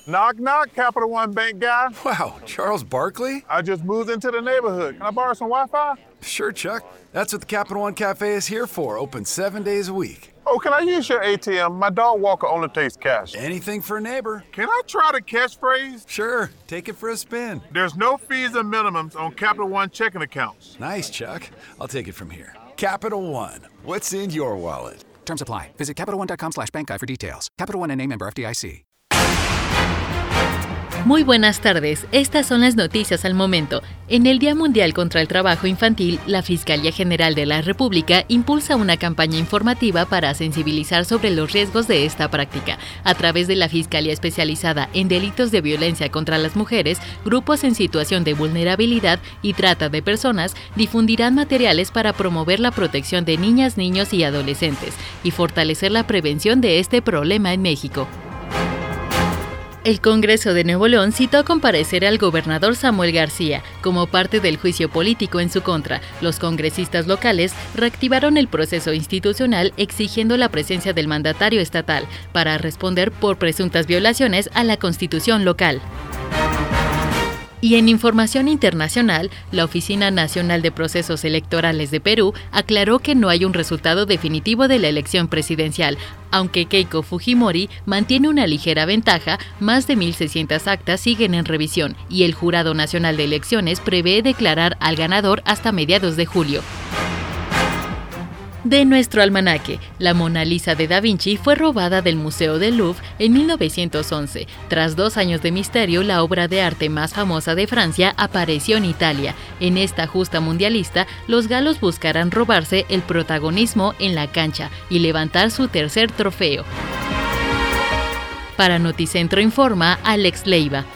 Knock, knock, Capital One Bank guy. Wow, Charles Barkley? I just moved into the neighborhood. Can I borrow some Wi-Fi? Sure, Chuck. That's what the Capital One Cafe is here for, open 7 days a week. Oh, can I use your ATM? My dog walker only takes cash. Anything for a neighbor. Can I try the catchphrase? Sure, take it for a spin. There's no fees and minimums on Capital One checking accounts. Nice, Chuck. I'll take it from here. Capital One, what's in your wallet? Terms apply. Visit CapitalOne.com/bankguide for details. Capital One N.A. member FDIC. Muy buenas tardes, estas son las noticias al momento. En el Día Mundial contra el Trabajo Infantil, la Fiscalía General de la República impulsa una campaña informativa para sensibilizar sobre los riesgos de esta práctica. A través de la Fiscalía Especializada en Delitos de Violencia contra las Mujeres, grupos en situación de vulnerabilidad y trata de personas difundirán materiales para promover la protección de niñas, niños y adolescentes y fortalecer la prevención de este problema en México. El Congreso de Nuevo León citó a comparecer al gobernador Samuel García. Como parte del juicio político en su contra, los congresistas locales reactivaron el proceso institucional exigiendo la presencia del mandatario estatal para responder por presuntas violaciones a la Constitución local. Y en información internacional, la Oficina Nacional de Procesos Electorales de Perú aclaró que no hay un resultado definitivo de la elección presidencial. Aunque Keiko Fujimori mantiene una ligera ventaja, más de 1.600 actas siguen en revisión y el Jurado Nacional de Elecciones prevé declarar al ganador hasta mediados de julio. De nuestro almanaque, la Mona Lisa de Da Vinci fue robada del Museo del Louvre en 1911. Tras 2 años de misterio, la obra de arte más famosa de Francia apareció en Italia. En esta justa mundialista, los galos buscarán robarse el protagonismo en la cancha y levantar su tercer trofeo. Para Noticentro informa Alex Leiva.